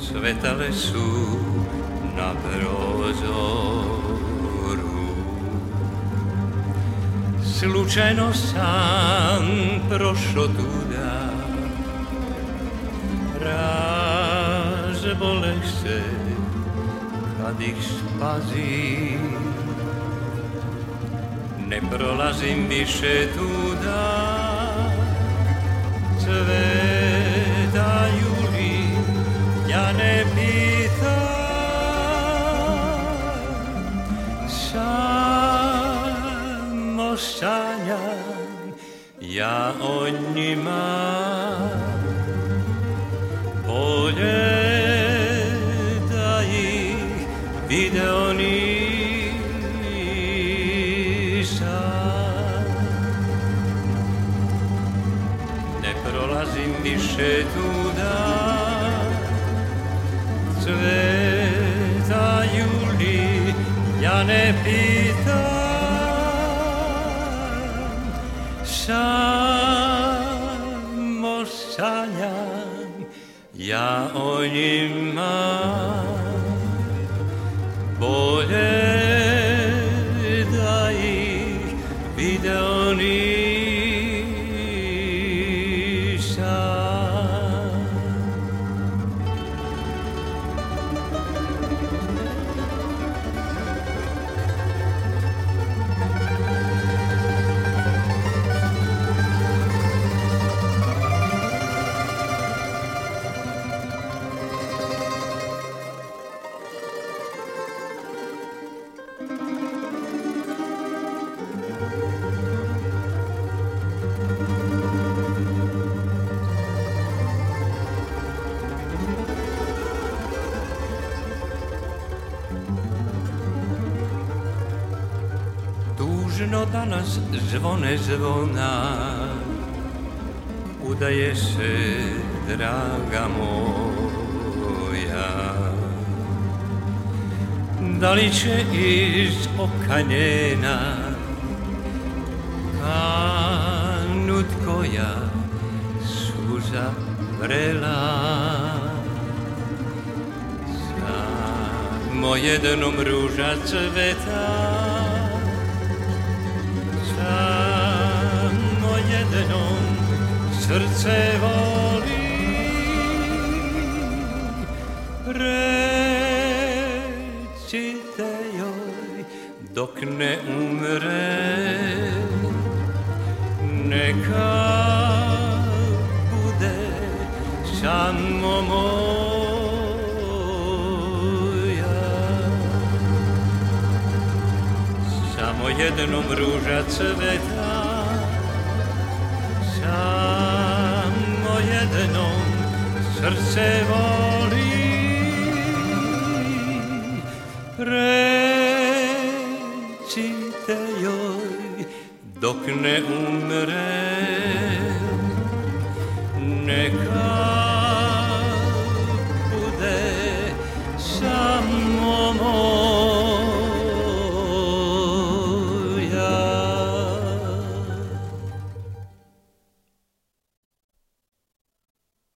svetale su na prozoru. Slučajno sam prošao tuda, razboleh se kad ih spazim. Ne prolazim više tuda, cvetaju li, ja ne pitam. Samo sanjam ja o njima, bolje da ih video nisam. Ne prolazim više tuda, cvetaju li, ja ne pitam. Samo sanjam ja o njima, bolje da ih video nisam. Tužno danas zvone zvona, udaje se, draga moja. Da li će iz oka njena kanut koja suza vrela? Samo jednom ruža cveta, samo jednom srce voli. Recite joj dok ne umre, neka bude samo moja. Samo jednom ruža cveta, samo jednom srce voli. Recite joj dok ne umre, neka